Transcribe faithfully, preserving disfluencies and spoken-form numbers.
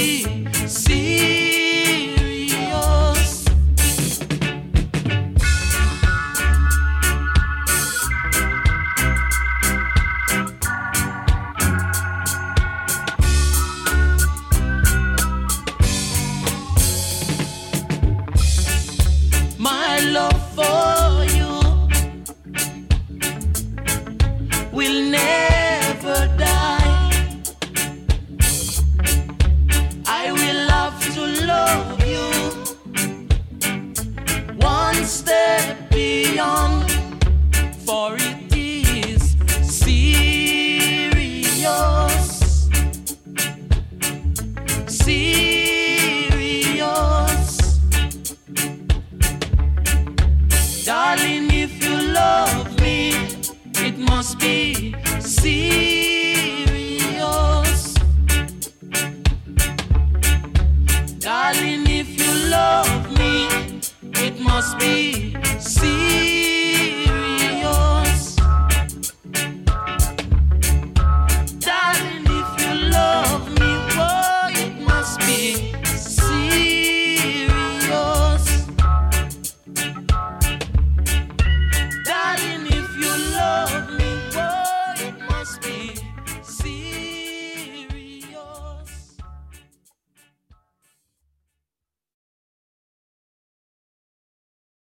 be serious. My love for you will never die. I will have to love you one step beyond, for it is serious, serious. Darling, if you love me, it must be serious. Darling, if you love me, it must be serious. Darling, if you love me, oh, it must be